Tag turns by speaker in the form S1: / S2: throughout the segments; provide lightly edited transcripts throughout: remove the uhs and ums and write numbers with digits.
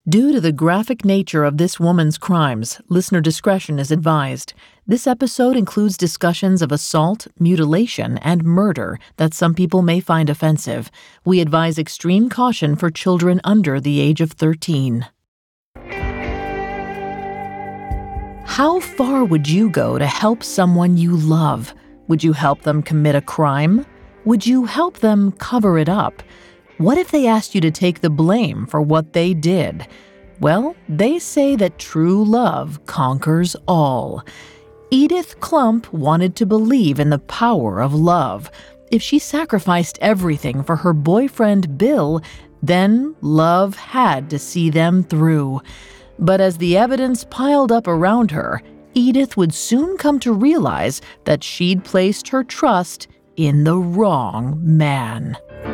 S1: Due to the graphic nature of this woman's crimes, listener discretion is advised. This episode includes discussions of assault, mutilation, and murder that some people may find offensive. We advise extreme caution for children under the age of 13. How far would you go to help someone you love? Would you help them commit a crime? Would you help them cover it up? What if they asked you to take the blame for what they did? Well, they say that true love conquers all. Edith Klump wanted to believe in the power of love. If she sacrificed everything for her boyfriend Bill, then love had to see them through. But as the evidence piled up around her, Edith would soon come to realize that she'd placed her trust in the wrong man.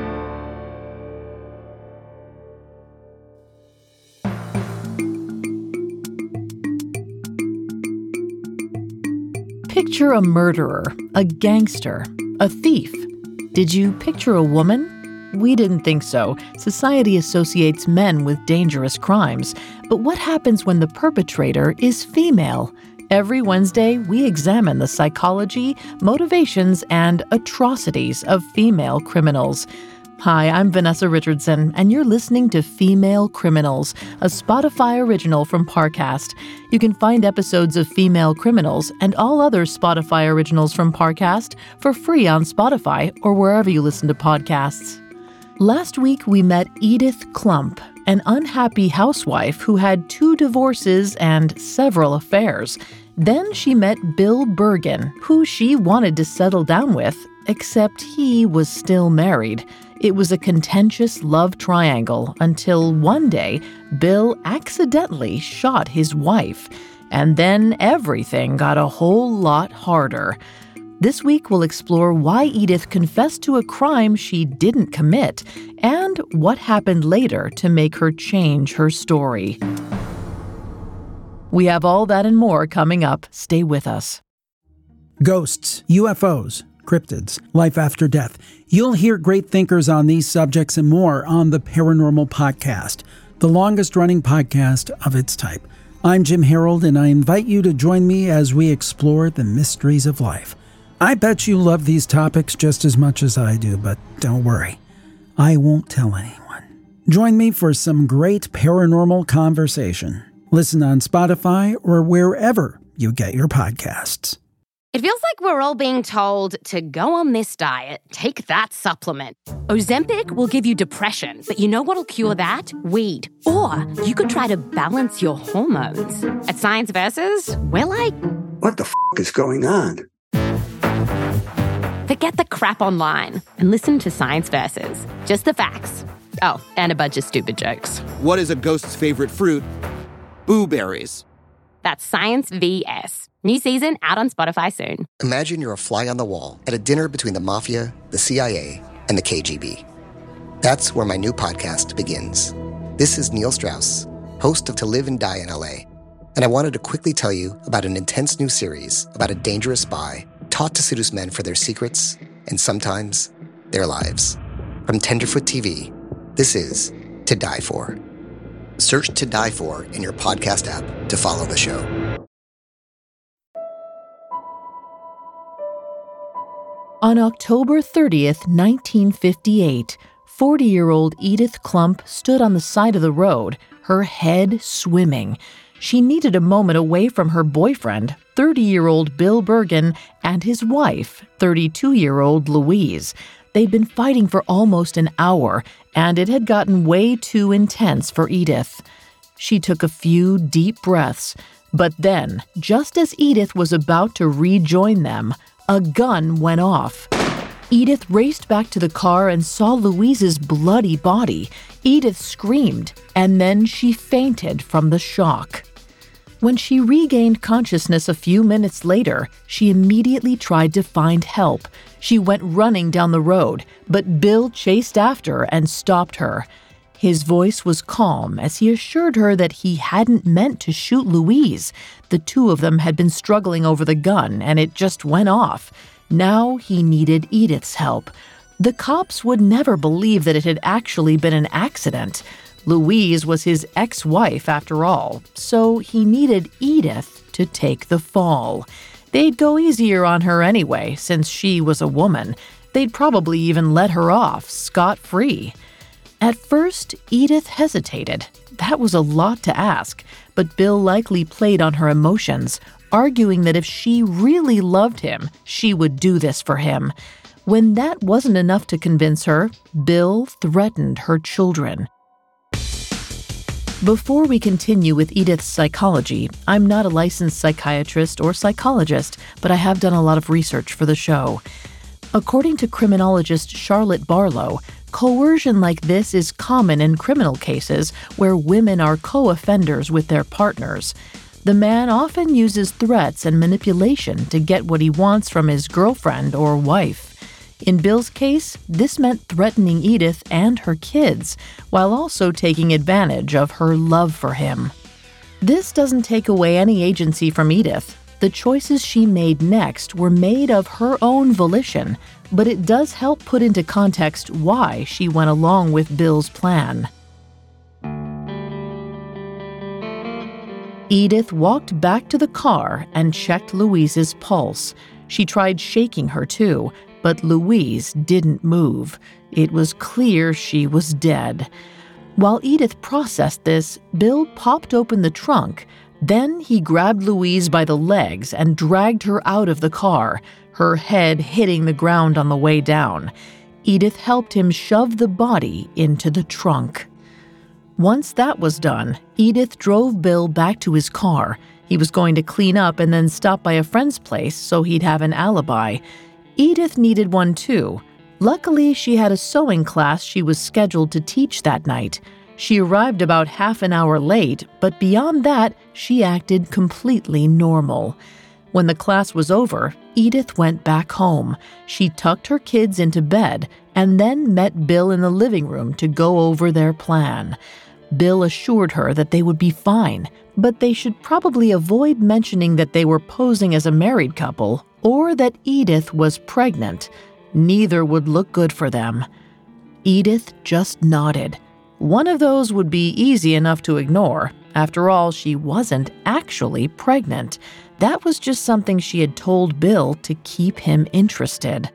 S1: Picture a murderer, a gangster, a thief. Did you picture a woman? We didn't think so. Society associates men with dangerous crimes. But what happens when the perpetrator is female? Every Wednesday, we examine the psychology, motivations, and atrocities of female criminals. Hi, I'm Vanessa Richardson, and you're listening to Female Criminals, a Spotify original from Parcast. You can find episodes of Female Criminals and all other Spotify originals from Parcast for free on Spotify or wherever you listen to podcasts. Last week, we met Edith Klump, an unhappy housewife who had 2 divorces and several affairs. Then she met Bill Bergen, who she wanted to settle down with, except he was still married. It was a contentious love triangle until one day, Bill accidentally shot his wife. And then everything got a whole lot harder. This week, we'll explore why Edith confessed to a crime she didn't commit and what happened later to make her change her story. We have all that and more coming up. Stay with us.
S2: Ghosts, UFOs, cryptids, life after death. You'll hear great thinkers on these subjects and more on the Paranormal Podcast, the longest-running podcast of its type. I'm Jim Harold, and I invite you to join me as we explore the mysteries of life. I bet you love these topics just as much as I do, but don't worry. I won't tell anyone. Join me for some great paranormal conversation. Listen on Spotify or wherever you get your podcasts.
S3: It feels like we're all being told to go on this diet, take that supplement. Ozempic will give you depression, but you know what'll cure that? Weed. Or you could try to balance your hormones. At Science Versus, we're like,
S4: what the is going on?
S3: Forget the crap online and listen to Science Versus. Just the facts. Oh, and a bunch of stupid jokes.
S5: What is a ghost's favorite fruit? Blueberries.
S3: That's Science VS. New season out on Spotify soon.
S6: Imagine you're a fly on the wall at a dinner between the mafia, the CIA, and the KGB. That's where my new podcast begins. This is Neil Strauss, host of To Live and Die in LA, and I wanted to quickly tell you about an intense new series about a dangerous spy taught to seduce men for their secrets and sometimes their lives. From Tenderfoot TV, this is To Die For. Search To Die For in your podcast app to follow the show.
S1: On October 30th, 1958, 40-year-old Edith Klump stood on the side of the road, her head swimming. She needed a moment away from her boyfriend, 30-year-old Bill Bergen, and his wife, 32-year-old Louise. They'd been fighting for almost an hour, and it had gotten way too intense for Edith. She took a few deep breaths, but then, just as Edith was about to rejoin them, a gun went off. Edith raced back to the car and saw Louise's bloody body. Edith screamed, and then she fainted from the shock. When she regained consciousness a few minutes later, she immediately tried to find help. She went running down the road, but Bill chased after and stopped her. His voice was calm as he assured her that he hadn't meant to shoot Louise. The two of them had been struggling over the gun, and it just went off. Now he needed Edith's help. The cops would never believe that it had actually been an accident. Louise was his ex-wife after all, so he needed Edith to take the fall. They'd go easier on her anyway, since she was a woman. They'd probably even let her off scot-free. At first, Edith hesitated. That was a lot to ask, but Bill likely played on her emotions, arguing that if she really loved him, she would do this for him. When that wasn't enough to convince her, Bill threatened her children. Before we continue with Edith's psychology, I'm not a licensed psychiatrist or psychologist, but I have done a lot of research for the show. According to criminologist Charlotte Barlow, coercion like this is common in criminal cases where women are co-offenders with their partners. The man often uses threats and manipulation to get what he wants from his girlfriend or wife. In Bill's case, this meant threatening Edith and her kids, while also taking advantage of her love for him. This doesn't take away any agency from Edith. The choices she made next were made of her own volition, but it does help put into context why she went along with Bill's plan. Edith walked back to the car and checked Louise's pulse. She tried shaking her too, but Louise didn't move. It was clear she was dead. While Edith processed this, Bill popped open the trunk. Then he grabbed Louise by the legs and dragged her out of the car, her head hitting the ground on the way down. Edith helped him shove the body into the trunk. Once that was done, Edith drove Bill back to his car. He was going to clean up and then stop by a friend's place so he'd have an alibi. Edith needed one too. Luckily, she had a sewing class she was scheduled to teach that night. She arrived about half an hour late, but beyond that, she acted completely normal. When the class was over, Edith went back home. She tucked her kids into bed and then met Bill in the living room to go over their plan. Bill assured her that they would be fine, but they should probably avoid mentioning that they were posing as a married couple or that Edith was pregnant. Neither would look good for them. Edith just nodded. One of those would be easy enough to ignore. After all, she wasn't actually pregnant. That was just something she had told Bill to keep him interested.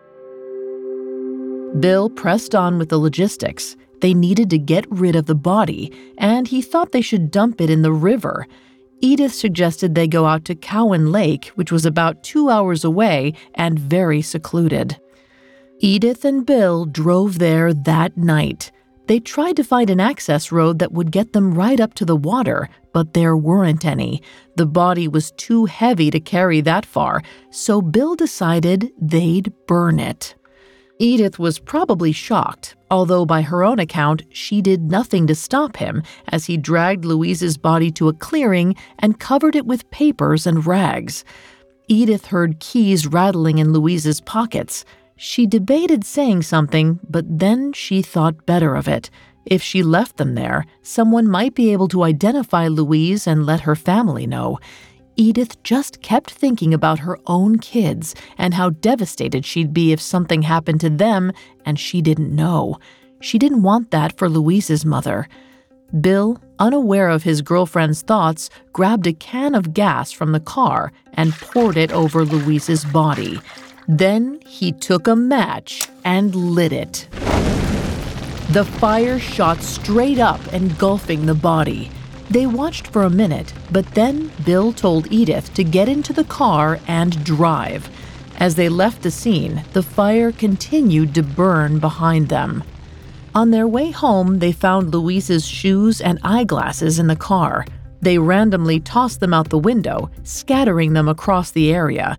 S1: Bill pressed on with the logistics. They needed to get rid of the body, and he thought they should dump it in the river. Edith suggested they go out to Cowan Lake, which was about 2 hours away and very secluded. Edith and Bill drove there that night. They tried to find an access road that would get them right up to the water, but there weren't any. The body was too heavy to carry that far, so Bill decided they'd burn it. Edith was probably shocked, although by her own account, she did nothing to stop him as he dragged Louise's body to a clearing and covered it with papers and rags. Edith heard keys rattling in Louise's pockets. She debated saying something, but then she thought better of it. If she left them there, someone might be able to identify Louise and let her family know. Edith just kept thinking about her own kids and how devastated she'd be if something happened to them and she didn't know. She didn't want that for Louise's mother. Bill, unaware of his girlfriend's thoughts, grabbed a can of gas from the car and poured it over Louise's body. Then he took a match and lit it. The fire shot straight up, engulfing the body. They watched for a minute, but then Bill told Edith to get into the car and drive. As they left the scene, the fire continued to burn behind them. On their way home, they found Louise's shoes and eyeglasses in the car. They randomly tossed them out the window, scattering them across the area.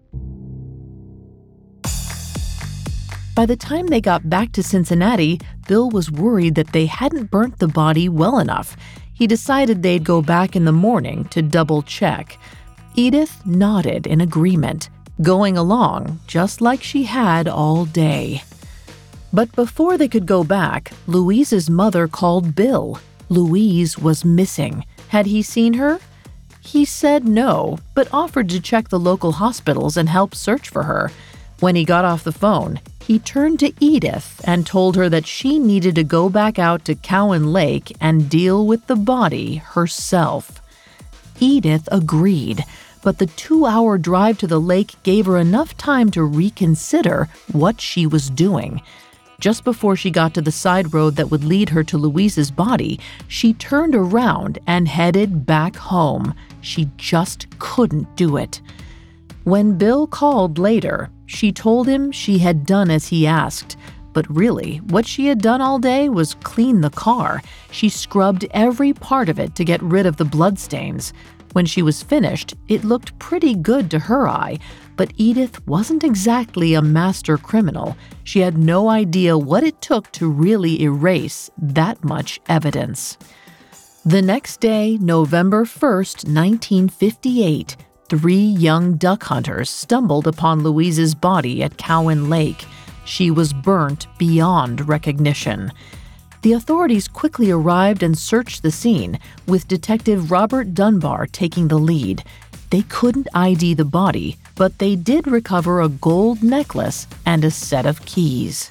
S1: By the time they got back to Cincinnati, Bill was worried that they hadn't burnt the body well enough. He decided they'd go back in the morning to double-check. Edith nodded in agreement, going along just like she had all day. But before they could go back, Louise's mother called Bill. Louise was missing. Had he seen her? He said no, but offered to check the local hospitals and help search for her. When he got off the phone, he turned to Edith and told her that she needed to go back out to Cowan Lake and deal with the body herself. Edith agreed, but the 2-hour drive to the lake gave her enough time to reconsider what she was doing. Just before she got to the side road that would lead her to Louise's body, she turned around and headed back home. She just couldn't do it. When Bill called later, she told him she had done as he asked. But really, what she had done all day was clean the car. She scrubbed every part of it to get rid of the bloodstains. When she was finished, it looked pretty good to her eye, but Edith wasn't exactly a master criminal. She had no idea what it took to really erase that much evidence. The next day, November 1st, 1958, 3 young duck hunters stumbled upon Louise's body at Cowan Lake. She was burnt beyond recognition. The authorities quickly arrived and searched the scene, with Detective Robert Dunbar taking the lead. They couldn't ID the body, but they did recover a gold necklace and a set of keys.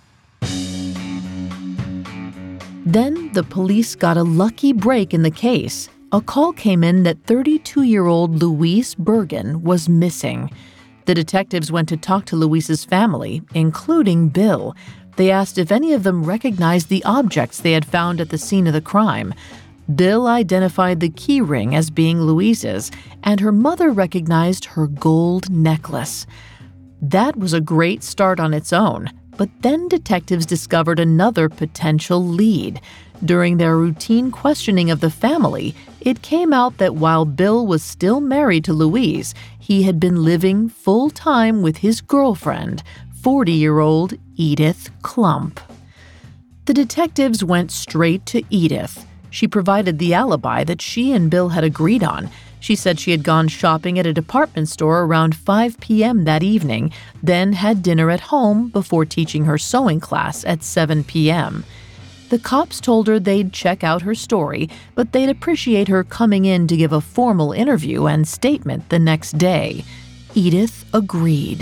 S1: Then the police got a lucky break in the case. A call came in that 32-year-old Louise Bergen was missing. The detectives went to talk to Louise's family, including Bill. They asked if any of them recognized the objects they had found at the scene of the crime. Bill identified the key ring as being Louise's, and her mother recognized her gold necklace. That was a great start on its own, but then detectives discovered another potential lead. During their routine questioning of the family, it came out that while Bill was still married to Louise, he had been living full-time with his girlfriend, 40-year-old Edith Klump. The detectives went straight to Edith. She provided the alibi that she and Bill had agreed on. She said she had gone shopping at a department store around 5 p.m. that evening, then had dinner at home before teaching her sewing class at 7 p.m. The cops told her they'd check out her story, but they'd appreciate her coming in to give a formal interview and statement the next day. Edith agreed.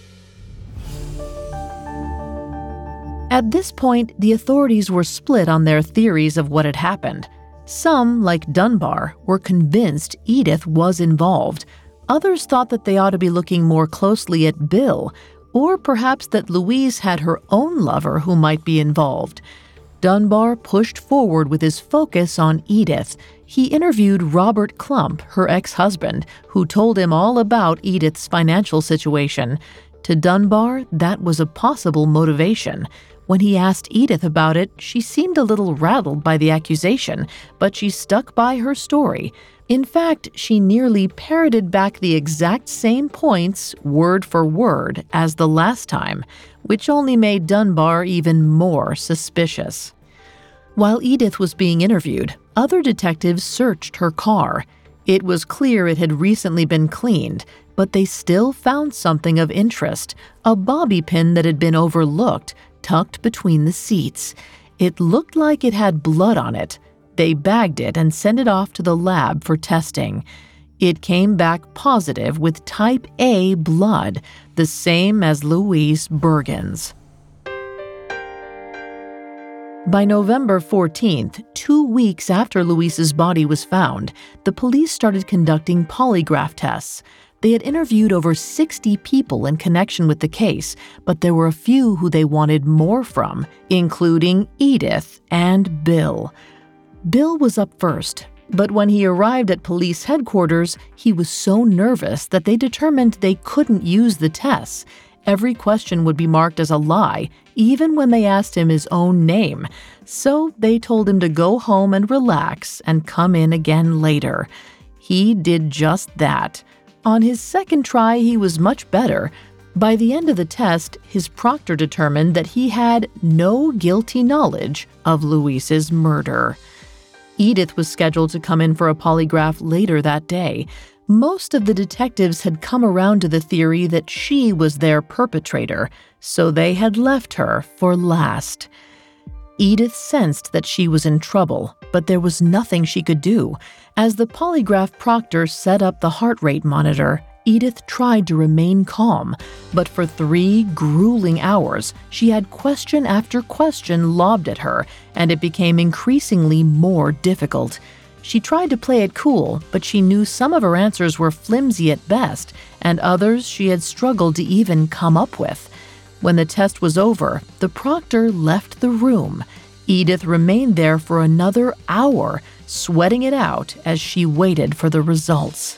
S1: At this point, the authorities were split on their theories of what had happened. Some, like Dunbar, were convinced Edith was involved. Others thought that they ought to be looking more closely at Bill, or perhaps that Louise had her own lover who might be involved. Dunbar pushed forward with his focus on Edith. He interviewed Robert Klump, her ex-husband, who told him all about Edith's financial situation. To Dunbar, that was a possible motivation. When he asked Edith about it, she seemed a little rattled by the accusation, but she stuck by her story. In fact, she nearly parroted back the exact same points, word for word, as the last time, which only made Dunbar even more suspicious. While Edith was being interviewed, other detectives searched her car. It was clear it had recently been cleaned, but they still found something of interest, a bobby pin that had been overlooked, tucked between the seats. It looked like it had blood on it. They bagged it and sent it off to the lab for testing. It came back positive with type A blood, the same as Louise Bergen's. By November 14th, 2 weeks after Louise's body was found, the police started conducting polygraph tests. They had interviewed over 60 people in connection with the case, but there were a few who they wanted more from, including Edith and Bill. Bill was up first, but when he arrived at police headquarters, he was so nervous that they determined they couldn't use the tests. Every question would be marked as a lie, even when they asked him his own name. So they told him to go home and relax and come in again later. He did just that. On his second try, he was much better. By the end of the test, his proctor determined that he had no guilty knowledge of Louise's murder. Edith was scheduled to come in for a polygraph later that day. Most of the detectives had come around to the theory that she was their perpetrator, so they had left her for last. Edith sensed that she was in trouble, but there was nothing she could do. As the polygraph proctor set up the heart rate monitor, Edith tried to remain calm, but for 3 grueling hours, she had question after question lobbed at her, and it became increasingly more difficult. She tried to play it cool, but she knew some of her answers were flimsy at best, and others she had struggled to even come up with. When the test was over, the proctor left the room. Edith remained there for another hour, sweating it out as she waited for the results.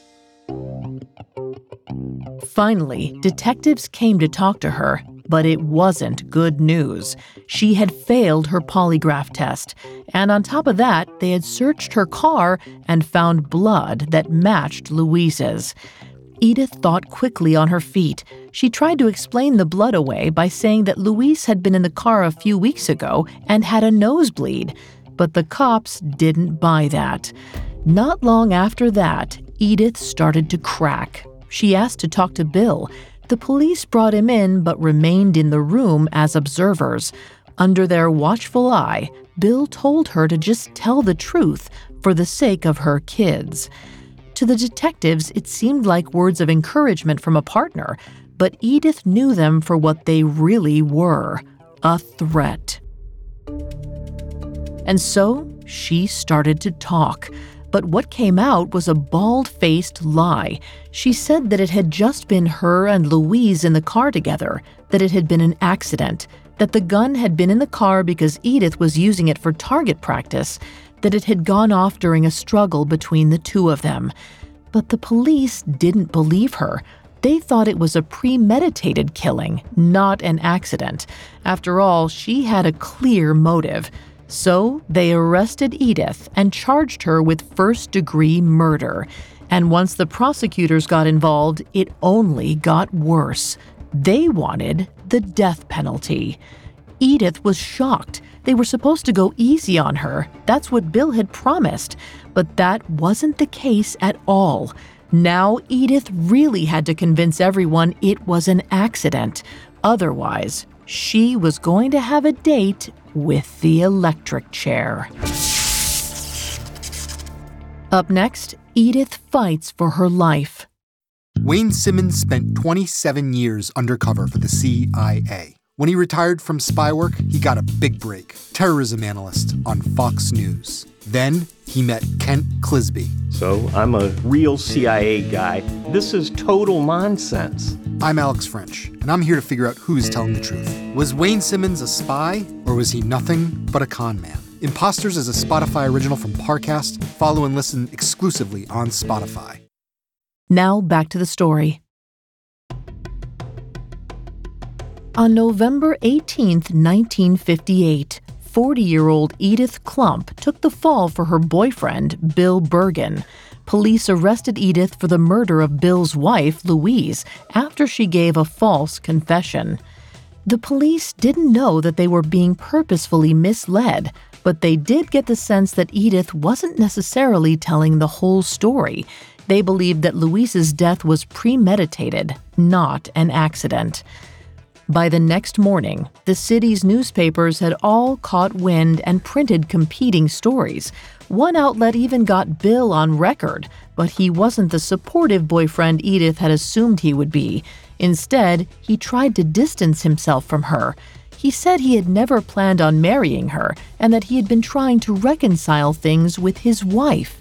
S1: Finally, detectives came to talk to her, but it wasn't good news. She had failed her polygraph test, and on top of that, they had searched her car and found blood that matched Louise's. Edith thought quickly on her feet. She tried to explain the blood away by saying that Louise had been in the car a few weeks ago and had a nosebleed, but the cops didn't buy that. Not long after that, Edith started to crack. She asked to talk to Bill. The police brought him in but remained in the room as observers. Under their watchful eye, Bill told her to just tell the truth for the sake of her kids. To the detectives, it seemed like words of encouragement from a partner, but Edith knew them for what they really were, a threat. And so she started to talk. But what came out was a bald-faced lie. She said that it had just been her and Louise in the car together, that it had been an accident, that the gun had been in the car because Edith was using it for target practice, that it had gone off during a struggle between the two of them. But the police didn't believe her. They thought it was a premeditated killing, not an accident. After all, she had a clear motive. So they arrested Edith and charged her with first-degree murder. And once the prosecutors got involved, it only got worse. They wanted the death penalty. Edith was shocked. They were supposed to go easy on her. That's what Bill had promised. But that wasn't the case at all. Now Edith really had to convince everyone it was an accident. Otherwise, she was going to have a date with the electric chair. Up next, Edith fights for her life.
S7: Wayne Simmons spent 27 years undercover for the CIA. When he retired from spy work, he got a big break, terrorism analyst on Fox News. Then he met Kent Clisby.
S8: So I'm a real CIA guy. This is total nonsense.
S7: I'm Alex French, and I'm here to figure out who's telling the truth. Was Wayne Simmons a spy, or was he nothing but a con man? Imposters is a Spotify original from Parcast. Follow and listen exclusively on Spotify.
S1: Now back to the story. On November 18th, 1958, 40-year-old Edith Klump took the fall for her boyfriend, Bill Bergen. Police arrested Edith for the murder of Bill's wife, Louise, after she gave a false confession. The police didn't know that they were being purposefully misled, but they did get the sense that Edith wasn't necessarily telling the whole story. They believed that Louise's death was premeditated, not an accident. By the next morning, the city's newspapers had all caught wind and printed competing stories. One outlet even got Bill on record, but he wasn't the supportive boyfriend Edith had assumed he would be. Instead, he tried to distance himself from her. He said he had never planned on marrying her and that he had been trying to reconcile things with his wife.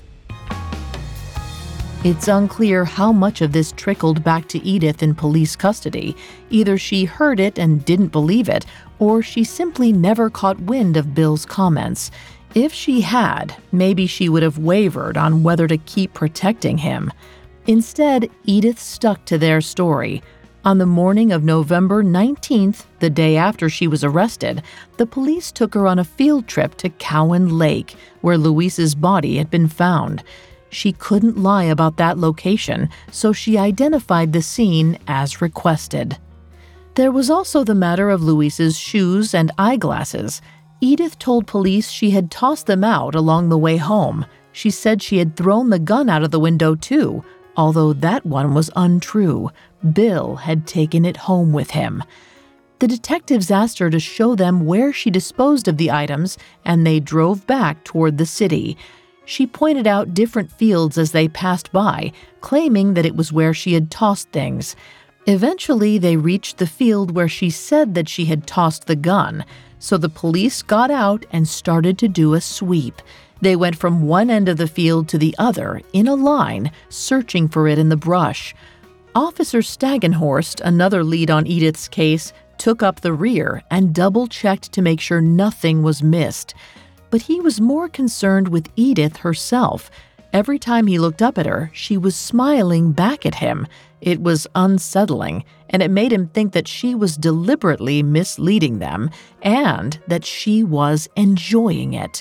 S1: It's unclear how much of this trickled back to Edith in police custody. Either she heard it and didn't believe it, or she simply never caught wind of Bill's comments. If she had, maybe she would have wavered on whether to keep protecting him. Instead, Edith stuck to their story. On the morning of November 19th, the day after she was arrested, the police took her on a field trip to Cowan Lake, where Louise's body had been found. She couldn't lie about that location, so she identified the scene as requested. There was also the matter of Louise's shoes and eyeglasses. Edith told police she had tossed them out along the way home. She said she had thrown the gun out of the window too, although that one was untrue. Bill had taken it home with him. The detectives asked her to show them where she disposed of the items, and they drove back toward the city. She pointed out different fields as they passed by, claiming that it was where she had tossed things. Eventually, they reached the field where she said that she had tossed the gun, so the police got out and started to do a sweep. They went from one end of the field to the other, in a line, searching for it in the brush. Officer Stagenhorst, another lead on Edith's case, took up the rear and double-checked to make sure nothing was missed. But he was more concerned with Edith herself. Every time he looked up at her, she was smiling back at him. It was unsettling, and it made him think that she was deliberately misleading them and that she was enjoying it.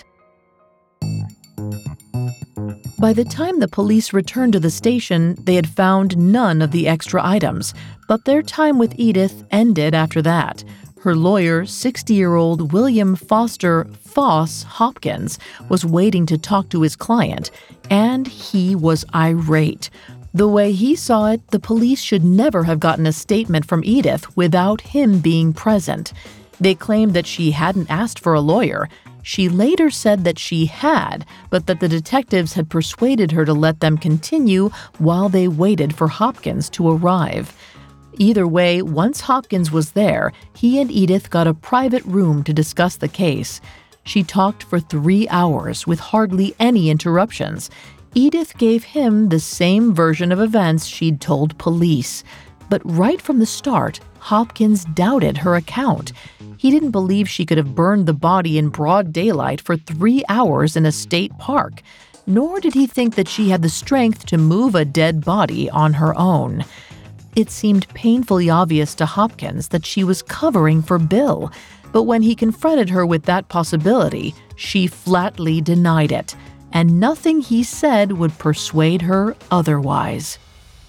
S1: By the time the police returned to the station, they had found none of the extra items, but their time with Edith ended after that. Her lawyer, 60-year-old William Foster Foss Hopkins, was waiting to talk to his client, and he was irate. The way he saw it, the police should never have gotten a statement from Edith without him being present. They claimed that she hadn't asked for a lawyer. She later said that she had, but that the detectives had persuaded her to let them continue while they waited for Hopkins to arrive. Either way, once Hopkins was there, he and Edith got a private room to discuss the case. She talked for 3 hours with hardly any interruptions. Edith gave him the same version of events she'd told police. But right from the start, Hopkins doubted her account. He didn't believe she could have burned the body in broad daylight for 3 hours in a state park, nor did he think that she had the strength to move a dead body on her own. It seemed painfully obvious to Hopkins that she was covering for Bill, but when he confronted her with that possibility, she flatly denied it, and nothing he said would persuade her otherwise.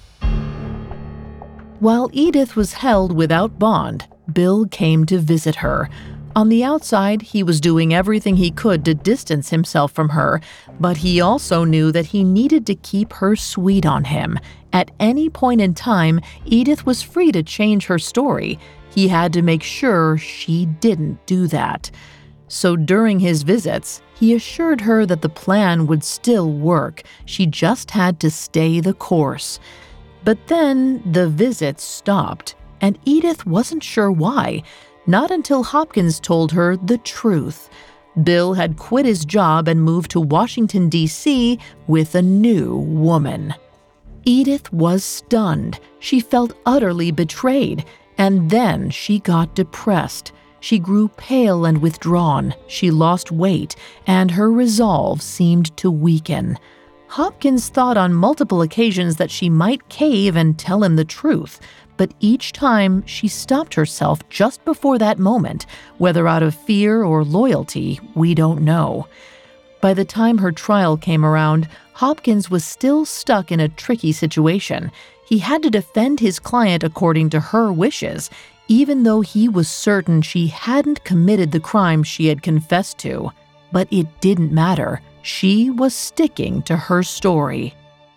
S1: While Edith was held without bond, Bill came to visit her. On the outside, he was doing everything he could to distance himself from her, but he also knew that he needed to keep her sweet on him. At any point in time, Edith was free to change her story. He had to make sure she didn't do that. So during his visits, he assured her that the plan would still work. She just had to stay the course. But then the visits stopped, and Edith wasn't sure why. Not until Hopkins told her the truth. Bill had quit his job and moved to Washington, D.C. with a new woman. Edith was stunned. She felt utterly betrayed, and then she got depressed. She grew pale and withdrawn. She lost weight, and her resolve seemed to weaken. Hopkins thought on multiple occasions that she might cave and tell him the truth, but each time she stopped herself just before that moment, whether out of fear or loyalty, we don't know. By the time her trial came around, Hopkins was still stuck in a tricky situation. He had to defend his client according to her wishes, even though he was certain she hadn't committed the crime she had confessed to. But it didn't matter. She was sticking to her story.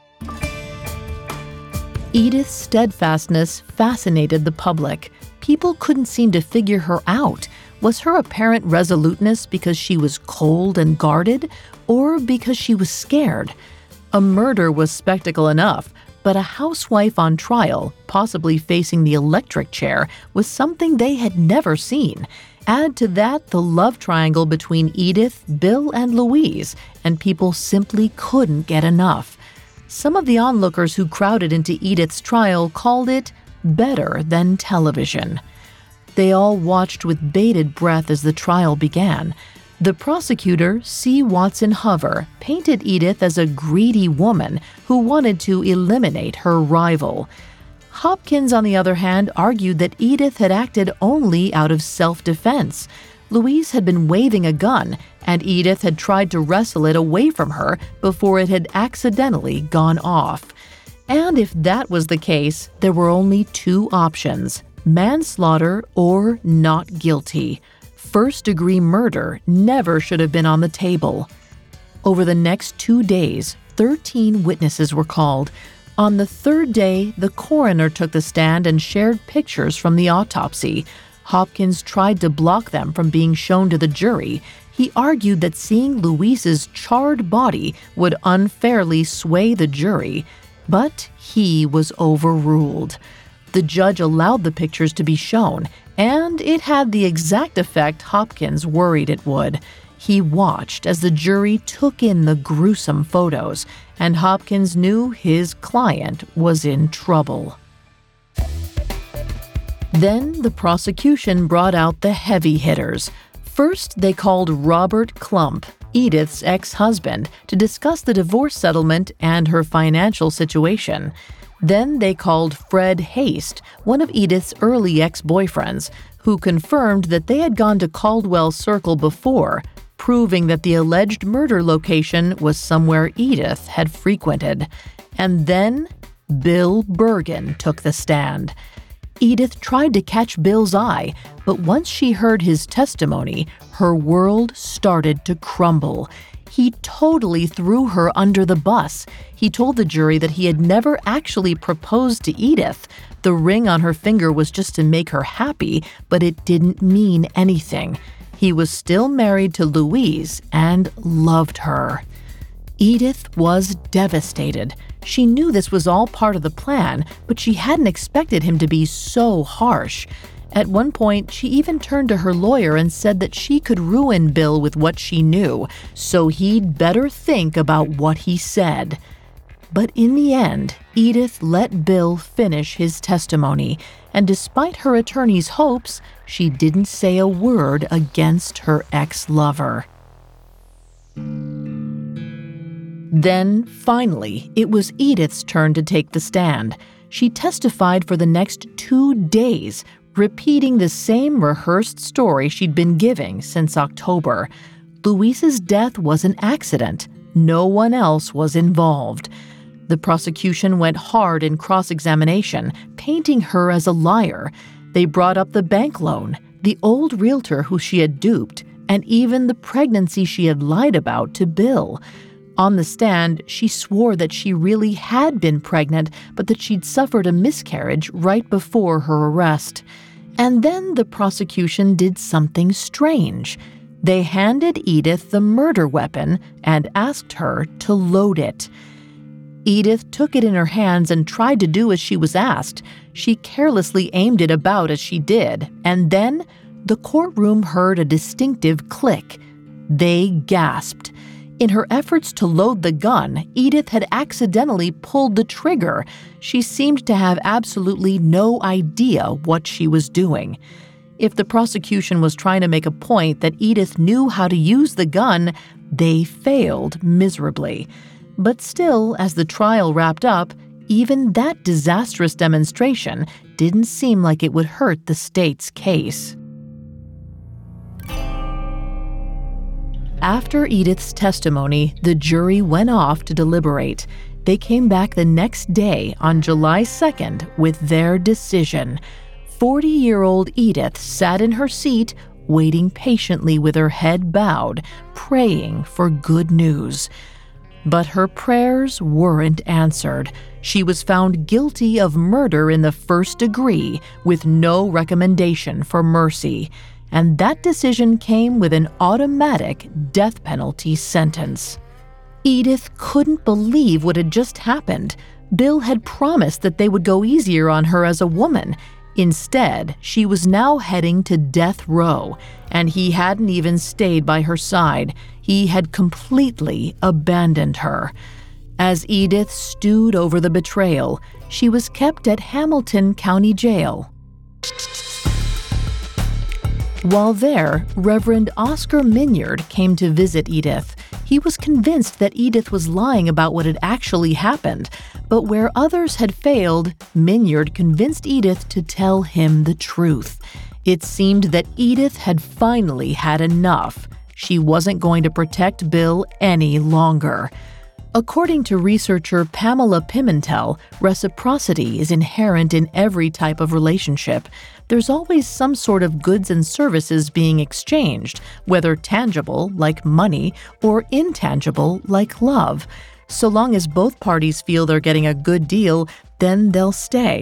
S1: Edith's steadfastness fascinated the public. People couldn't seem to figure her out. Was her apparent resoluteness because she was cold and guarded, or because she was scared? A murder was spectacle enough, but a housewife on trial, possibly facing the electric chair, was something they had never seen. Add to that the love triangle between Edith, Bill, and Louise, and people simply couldn't get enough. Some of the onlookers who crowded into Edith's trial called it better than television. They all watched with bated breath as the trial began. The prosecutor, C. Watson Hover, painted Edith as a greedy woman who wanted to eliminate her rival. Hopkins, on the other hand, argued that Edith had acted only out of self-defense. Louise had been waving a gun, and Edith had tried to wrestle it away from her before it had accidentally gone off. And if that was the case, there were only 2 options: manslaughter or not guilty. First-degree murder never should have been on the table. Over the next 2 days, 13 witnesses were called. On the 3rd day, the coroner took the stand and shared pictures from the autopsy. Hopkins tried to block them from being shown to the jury. He argued that seeing Louise's charred body would unfairly sway the jury, but he was overruled. The judge allowed the pictures to be shown, and it had the exact effect Hopkins worried it would. He watched as the jury took in the gruesome photos, and Hopkins knew his client was in trouble. Then the prosecution brought out the heavy hitters. First, they called Robert Klump, Edith's ex-husband, to discuss the divorce settlement and her financial situation. Then they called Fred Haste, one of Edith's early ex-boyfriends, who confirmed that they had gone to Caldwell Circle before, proving that the alleged murder location was somewhere Edith had frequented. And then Bill Bergen took the stand. Edith tried to catch Bill's eye, but once she heard his testimony, her world started to crumble. He totally threw her under the bus. He told the jury that he had never actually proposed to Edith. The ring on her finger was just to make her happy, but it didn't mean anything. He was still married to Louise and loved her. Edith was devastated. She knew this was all part of the plan, but she hadn't expected him to be so harsh. At one point, she even turned to her lawyer and said that she could ruin Bill with what she knew, so he'd better think about what he said. But in the end, Edith let Bill finish his testimony, and despite her attorney's hopes, she didn't say a word against her ex-lover. Then, finally, it was Edith's turn to take the stand. She testified for the next 2 days, repeating the same rehearsed story she'd been giving since October. Louise's death was an accident. No one else was involved. The prosecution went hard in cross-examination, painting her as a liar. They brought up the bank loan, the old realtor who she had duped, and even the pregnancy she had lied about to Bill. On the stand, she swore that she really had been pregnant, but that she'd suffered a miscarriage right before her arrest. And then the prosecution did something strange. They handed Edith the murder weapon and asked her to load it. Edith took it in her hands and tried to do as she was asked. She carelessly aimed it about as she did, and then the courtroom heard a distinctive click. They gasped. In her efforts to load the gun, Edith had accidentally pulled the trigger. She seemed to have absolutely no idea what she was doing. If the prosecution was trying to make a point that Edith knew how to use the gun, they failed miserably. But still, as the trial wrapped up, even that disastrous demonstration didn't seem like it would hurt the state's case. After Edith's testimony, the jury went off to deliberate. They came back the next day on July 2nd with their decision. 40-year-old Edith sat in her seat, waiting patiently with her head bowed, praying for good news. But her prayers weren't answered. She was found guilty of murder in the first degree with no recommendation for mercy. And that decision came with an automatic death penalty sentence. Edith couldn't believe what had just happened. Bill had promised that they would go easier on her as a woman. Instead, she was now heading to death row, and he hadn't even stayed by her side. He had completely abandoned her. As Edith stewed over the betrayal, she was kept at Hamilton County Jail. While there, Reverend Oscar Minyard came to visit Edith. He was convinced that Edith was lying about what had actually happened, but where others had failed, Minyard convinced Edith to tell him the truth. It seemed that Edith had finally had enough. She wasn't going to protect Bill any longer. According to researcher Pamela Pimentel, reciprocity is inherent in every type of relationship. There's always some sort of goods and services being exchanged, whether tangible, like money, or intangible, like love. So long as both parties feel they're getting a good deal, then they'll stay.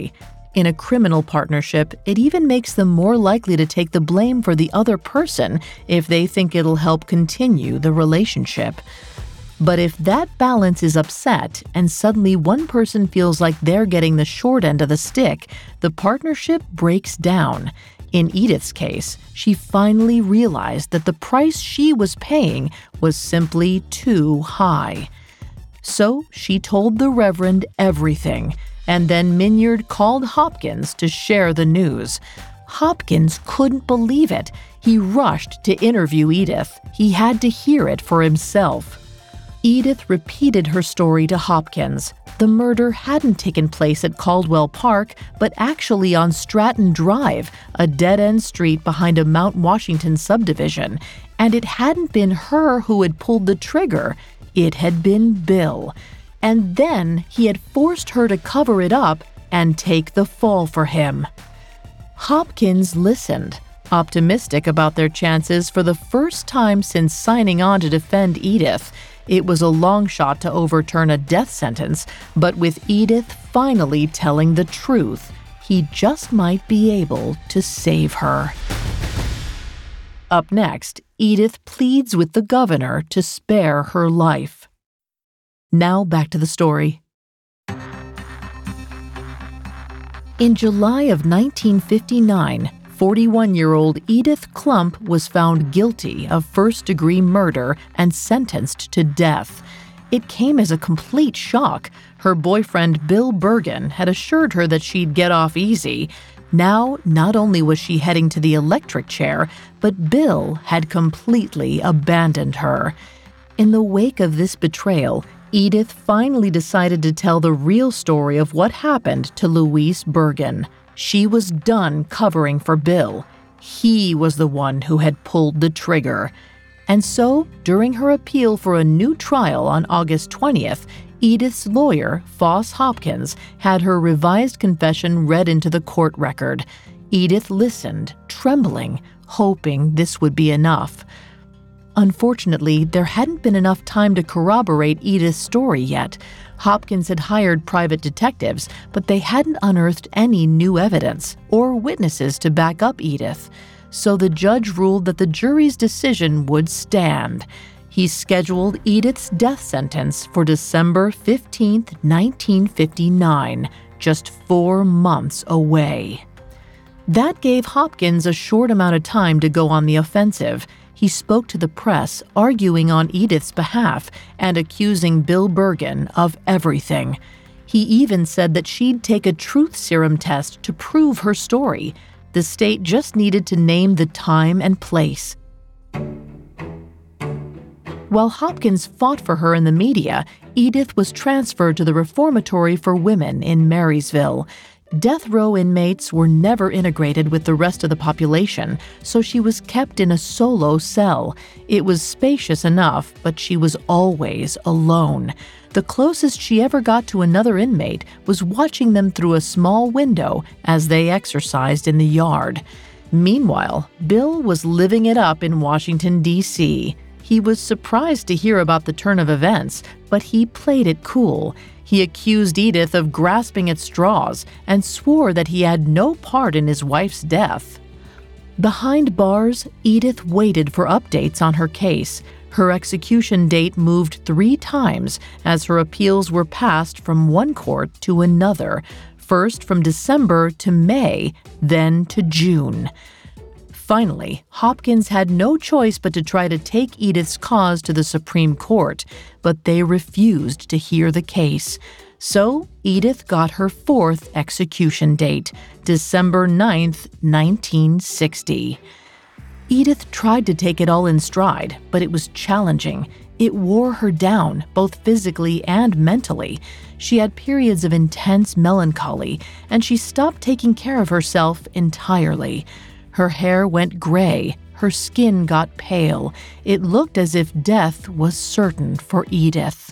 S1: In a criminal partnership, it even makes them more likely to take the blame for the other person if they think it'll help continue the relationship. But if that balance is upset and suddenly one person feels like they're getting the short end of the stick, the partnership breaks down. In Edith's case, she finally realized that the price she was paying was simply too high. So she told the Reverend everything, and then Minyard called Hopkins to share the news. Hopkins couldn't believe it. He rushed to interview Edith. He had to hear it for himself. Edith repeated her story to Hopkins. The murder hadn't taken place at Caldwell Park, but actually on Stratton Drive, a dead-end street behind a Mount Washington subdivision. And it hadn't been her who had pulled the trigger. It had been Bill. And then he had forced her to cover it up and take the fall for him. Hopkins listened, optimistic about their chances for the first time since signing on to defend Edith. It was a long shot to overturn a death sentence, but with Edith finally telling the truth, he just might be able to save her. Up next, Edith pleads with the governor to spare her life. Now back to the story. In July of 1959, 41-year-old Edith Klump was found guilty of first-degree murder and sentenced to death. It came as a complete shock. Her boyfriend, Bill Bergen, had assured her that she'd get off easy. Now, not only was she heading to the electric chair, but Bill had completely abandoned her. In the wake of this betrayal, Edith finally decided to tell the real story of what happened to Louise Bergen. She was done covering for Bill. He was the one who had pulled the trigger. And so, during her appeal for a new trial on August 20th, Edith's lawyer, Foss Hopkins, had her revised confession read into the court record. Edith listened, trembling, hoping this would be enough. Unfortunately, there hadn't been enough time to corroborate Edith's story yet. Hopkins had hired private detectives, but they hadn't unearthed any new evidence or witnesses to back up Edith. So the judge ruled that the jury's decision would stand. He scheduled Edith's death sentence for December 15, 1959, just 4 months away. That gave Hopkins a short amount of time to go on the offensive. He spoke to the press, arguing on Edith's behalf and accusing Bill Bergen of everything. He even said that she'd take a truth serum test to prove her story. The state just needed to name the time and place. While Hopkins fought for her in the media, Edith was transferred to the reformatory for women in Marysville. Death row inmates were never integrated with the rest of the population, so she was kept in a solo cell. It was spacious enough, but she was always alone. The closest she ever got to another inmate was watching them through a small window as they exercised in the yard. Meanwhile, Bill was living it up in Washington, D.C. He was surprised to hear about the turn of events, but he played it cool. He accused Edith of grasping at straws and swore that he had no part in his wife's death. Behind bars, Edith waited for updates on her case. Her execution date moved 3 times as her appeals were passed from one court to another, first from December to May, then to June. Finally, Hopkins had no choice but to try to take Edith's cause to the Supreme Court, but they refused to hear the case. So, Edith got her 4th execution date, December 9th, 1960. Edith tried to take it all in stride, but it was challenging. It wore her down, both physically and mentally. She had periods of intense melancholy, and she stopped taking care of herself entirely. Her hair went gray, her skin got pale. It looked as if death was certain for Edith.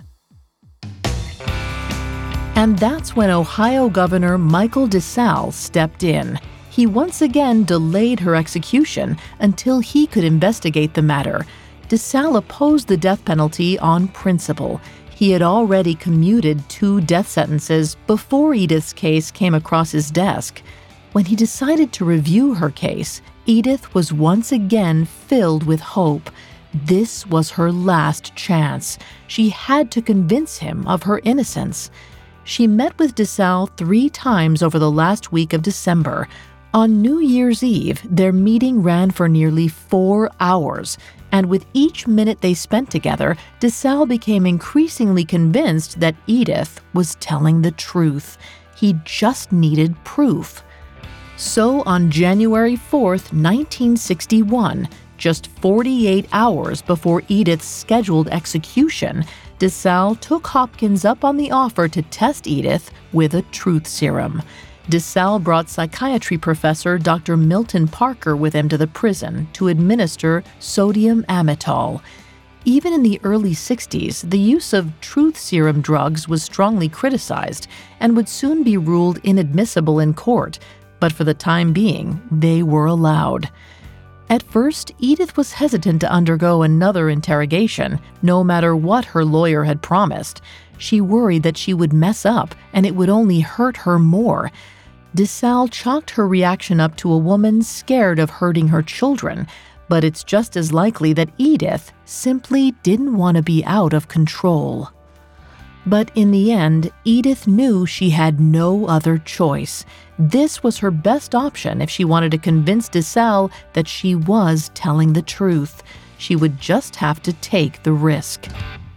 S1: And that's when Ohio Governor Michael DeSalle stepped in. He once again delayed her execution until he could investigate the matter. DeSalle opposed the death penalty on principle. He had already commuted 2 death sentences before Edith's case came across his desk. When he decided to review her case, Edith was once again filled with hope. This was her last chance. She had to convince him of her innocence. She met with DeSalle 3 times over the last week of December. On New Year's Eve, their meeting ran for nearly 4 hours, and with each minute they spent together, DeSalle became increasingly convinced that Edith was telling the truth. He just needed proof. So on January 4th, 1961, just 48 hours before Edith's scheduled execution, DeSalle took Hopkins up on the offer to test Edith with a truth serum. DeSalle brought psychiatry professor Dr. Milton Parker with him to the prison to administer sodium amytal. Even in the early 60s, the use of truth serum drugs was strongly criticized and would soon be ruled inadmissible in court, but for the time being, they were allowed. At first, Edith was hesitant to undergo another interrogation, no matter what her lawyer had promised. She worried that she would mess up and it would only hurt her more. DeSalle chalked her reaction up to a woman scared of hurting her children, but it's just as likely that Edith simply didn't want to be out of control. But in the end, Edith knew she had no other choice. This was her best option if she wanted to convince DeSalle that she was telling the truth. She would just have to take the risk.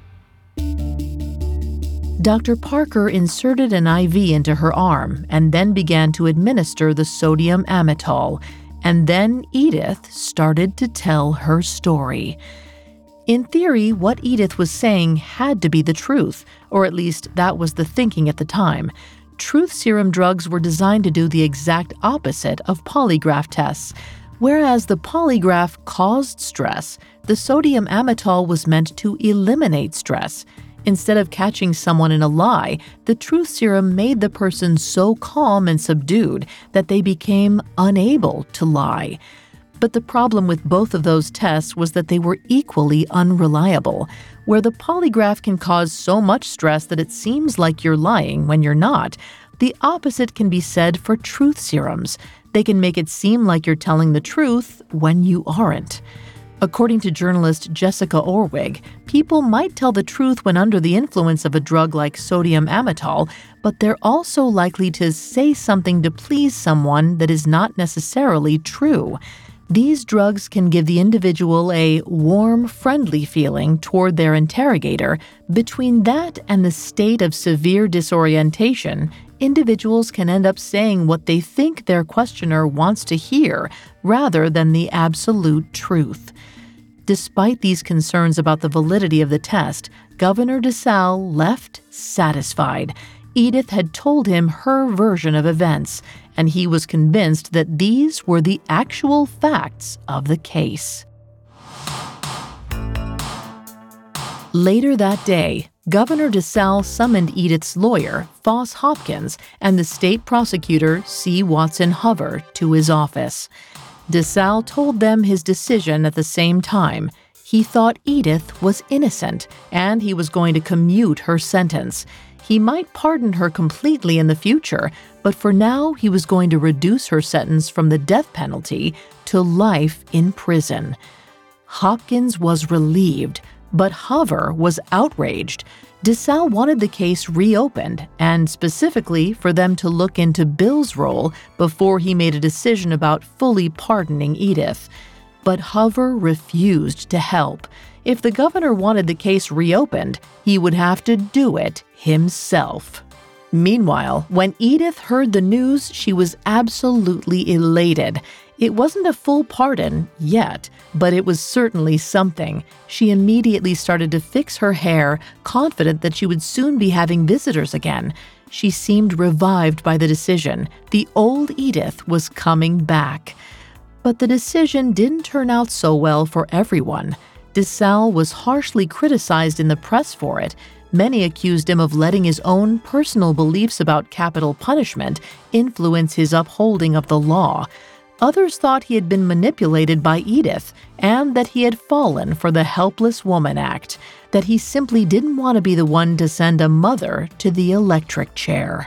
S1: Dr. Parker inserted an IV into her arm and then began to administer the sodium amytal. And then Edith started to tell her story. In theory, what Edith was saying had to be the truth, or at least that was the thinking at the time. Truth serum drugs were designed to do the exact opposite of polygraph tests. Whereas the polygraph caused stress, the sodium amytal was meant to eliminate stress. Instead of catching someone in a lie, the truth serum made the person so calm and subdued that they became unable to lie. But the problem with both of those tests was that they were equally unreliable. Where the polygraph can cause so much stress that it seems like you're lying when you're not, the opposite can be said for truth serums. They can make it seem like you're telling the truth when you aren't. According to journalist Jessica Orwig, people might tell the truth when under the influence of a drug like sodium amytal, but they're also likely to say something to please someone that is not necessarily true. These drugs can give the individual a warm, friendly feeling toward their interrogator. Between that and the state of severe disorientation, individuals can end up saying what they think their questioner wants to hear rather than the absolute truth. Despite these concerns about the validity of the test, Governor DeSalle left satisfied. Edith had told him her version of events, and he was convinced that these were the actual facts of the case. Later that day, Governor DeSalle summoned Edith's lawyer, Foss Hopkins, and the state prosecutor, C. Watson Hover, to his office. DeSalle told them his decision at the same time. He thought Edith was innocent, and he was going to commute her sentence. He might pardon her completely in the future, but for now he was going to reduce her sentence from the death penalty to life in prison. Hopkins was relieved, but Hover was outraged. DeSalle wanted the case reopened, and specifically for them to look into Bill's role before he made a decision about fully pardoning Edith. But Hover refused to help. If the governor wanted the case reopened, he would have to do it himself. Meanwhile, when Edith heard the news, she was absolutely elated. It wasn't a full pardon yet, but it was certainly something. She immediately started to fix her hair, confident that she would soon be having visitors again. She seemed revived by the decision. The old Edith was coming back. But the decision didn't turn out so well for everyone. DeSalle was harshly criticized in the press for it. Many accused him of letting his own personal beliefs about capital punishment influence his upholding of the law. Others thought he had been manipulated by Edith and that he had fallen for the helpless woman act, that he simply didn't want to be the one to send a mother to the electric chair.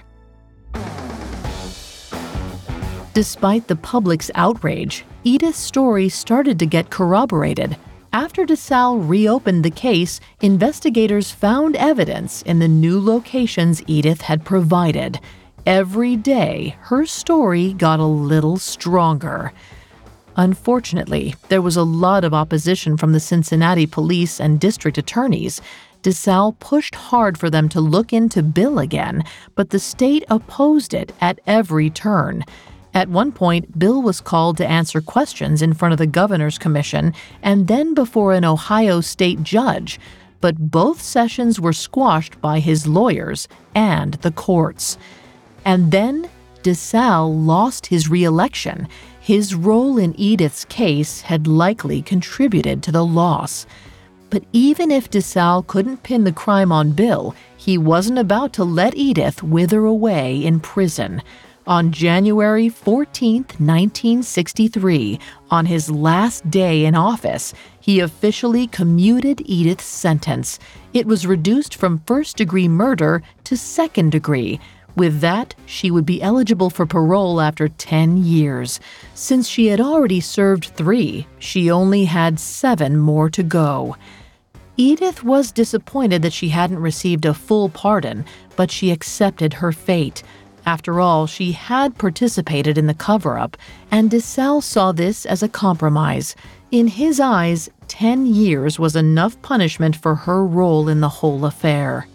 S1: Despite the public's outrage, Edith's story started to get corroborated. After DeSalle reopened the case, investigators found evidence in the new locations Edith had provided. Every day, her story got a little stronger. Unfortunately, there was a lot of opposition from the Cincinnati police and district attorneys. DeSalle pushed hard for them to look into Bill again, but the state opposed it at every turn. At one point, Bill was called to answer questions in front of the Governor's Commission and then before an Ohio state judge, but both sessions were squashed by his lawyers and the courts. And then DeSalle lost his re-election. His role in Edith's case had likely contributed to the loss. But even if DeSalle couldn't pin the crime on Bill, he wasn't about to let Edith wither away in prison. On January 14, 1963, on his last day in office, he officially commuted Edith's sentence. It was reduced from first-degree murder to second-degree. With that, she would be eligible for parole after 10 years. Since she had already served 3, she only had 7 more to go. Edith was disappointed that she hadn't received a full pardon, but she accepted her fate. After all, she had participated in the cover-up, and DeSalle saw this as a compromise. In his eyes, 10 years was enough punishment for her role in the whole affair.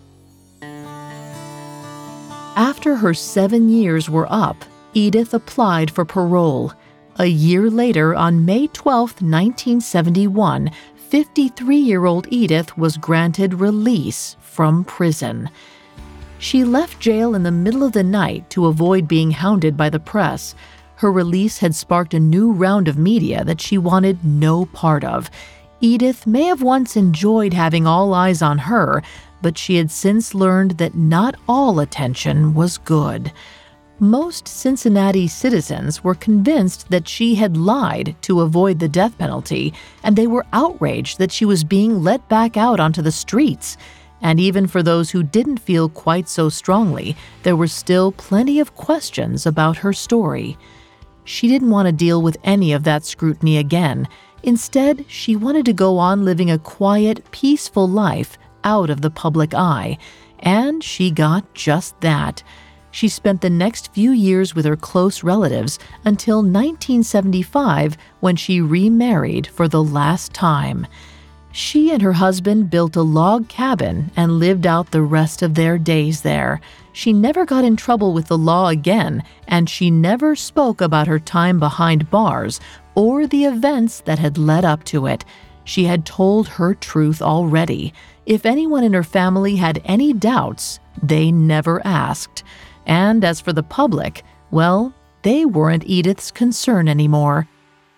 S1: After her 7 years were up, Edith applied for parole. A year later, on May 12, 1971, 53-year-old Edith was granted release from prison. She left jail in the middle of the night to avoid being hounded by the press. Her release had sparked a new round of media that she wanted no part of. Edith may have once enjoyed having all eyes on her, but she had since learned that not all attention was good. Most Cincinnati citizens were convinced that she had lied to avoid the death penalty, and they were outraged that she was being let back out onto the streets. And even for those who didn't feel quite so strongly, there were still plenty of questions about her story. She didn't want to deal with any of that scrutiny again. Instead, she wanted to go on living a quiet, peaceful life out of the public eye. And she got just that. She spent the next few years with her close relatives until 1975, when she remarried for the last time. She and her husband built a log cabin and lived out the rest of their days there. She never got in trouble with the law again, and she never spoke about her time behind bars or the events that had led up to it. She had told her truth already. If anyone in her family had any doubts, they never asked. And as for the public, well, they weren't Edith's concern anymore.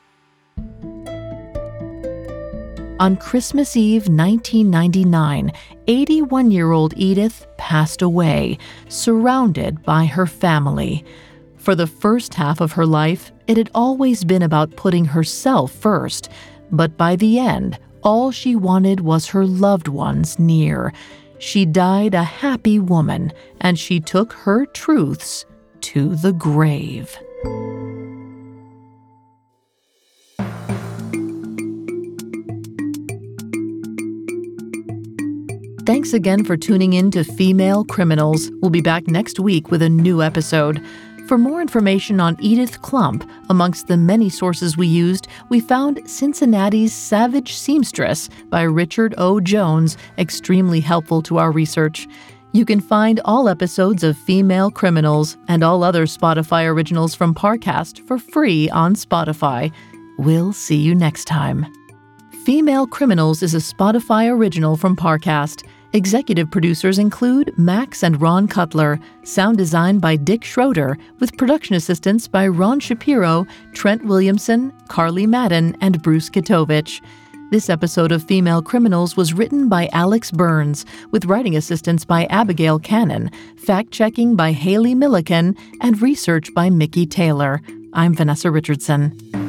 S1: On Christmas Eve 1999, 81-year-old Edith passed away, surrounded by her family. For the first half of her life, it had always been about putting herself first, but by the end, all she wanted was her loved ones near. She died a happy woman, and she took her truths to the grave. Thanks again for tuning in to Female Criminals. We'll be back next week with a new episode. For more information on Edith Klump, amongst the many sources we used, we found Cincinnati's Savage Seamstress by Richard O. Jones, extremely helpful to our research. You can find all episodes of Female Criminals and all other Spotify originals from Parcast for free on Spotify. We'll see you next time. Female Criminals is a Spotify original from Parcast. Executive producers include Max and Ron Cutler, sound design by Dick Schroeder, with production assistance by Ron Shapiro, Trent Williamson, Carly Madden, and Bruce Kitovich. This episode of Female Criminals was written by Alex Burns, with writing assistance by Abigail Cannon, fact-checking by Haley Milliken, and research by Mickey Taylor. I'm Vanessa Richardson.